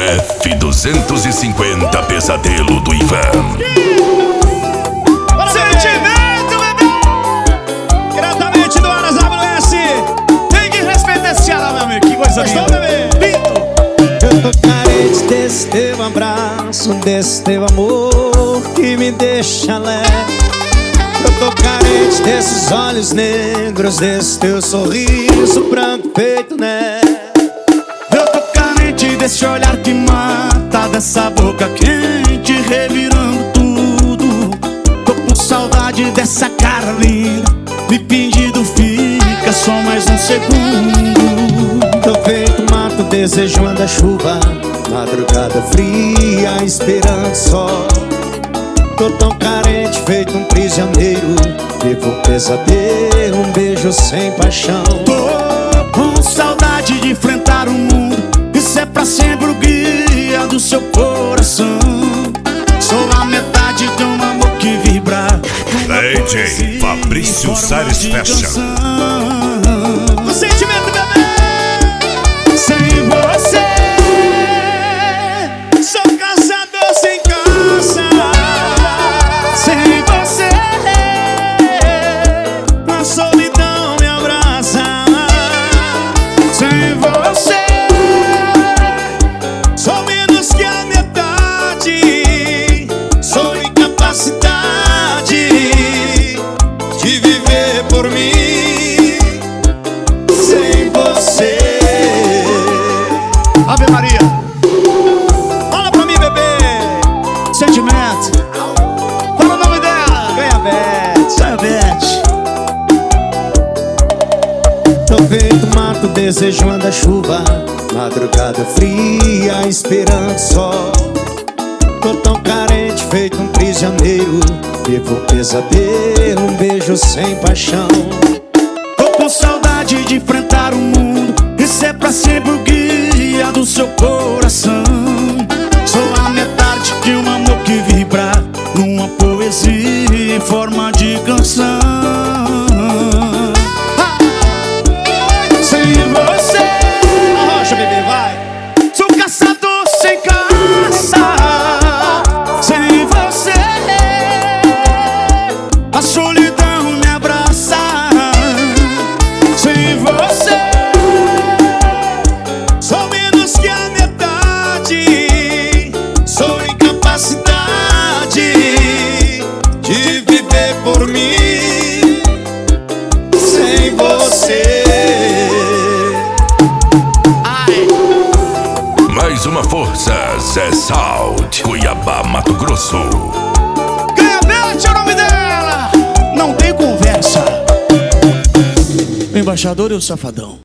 F250 Pesadelo do Ivan. Sentimento, bebê! Diretamente do Aras WS. Tem que respeitar esse cara, meu amigo. Que coisa linda, bebê. Lindo. Eu tô carente desse teu abraço, desse teu amor que me deixa leve. Eu tô carente desses olhos negros, desse teu sorriso branco feito neve. Eu tô carente desse olhar que mata, dessa boca quente revirando tudo. Tô com saudade dessa cara linda, me pedindo fica só mais um segundo. Tô feito mato desejando a chuva, madrugada fria esperando sol. Tô tão carente feito um prisioneiro, vivo um pesadelo, um beijo sem paixão. Tô com saudade de enfrentar o mundo, isso é pra sempre o guia do seu coração. Sou a metade de um amor que vibra. DJ Fabrício Salles Fashion. O sentimento, bebê. Sem você sou caçador sem caça. Sem você a solidão me abraça. Sem você sou menos que a metade. Sou incapacidade de viver por mim. Sem você. Ave Maria. Fala pra mim, bebê. Sentimento. Fala o nome dela. Ganha Beth, Ganha Beth. tô feito mato desejando a chuva, madrugada fria esperando sol. Tô tão carente feito um prisioneiro, vivo um pesadelo, um beijo sem paixão. Tô com saudade de enfrentar o mundo, isso é pra sempre o guia do seu coração. Sou a metade de um amor que vibra numa poesia em forma de canção. Sem você, arrocha, bebê, vai. Sou caçador sem caça. Sem você a solidão me abraça. Sem você sou menos que a metade. Sou incapacidade de viver por mim. Sem você. Ai. Mais uma força, Zé Salt, Cuiabá, Mato Grosso. Ganha Beth é o nome dela. Não tem conversa. O embaixador e o safadão.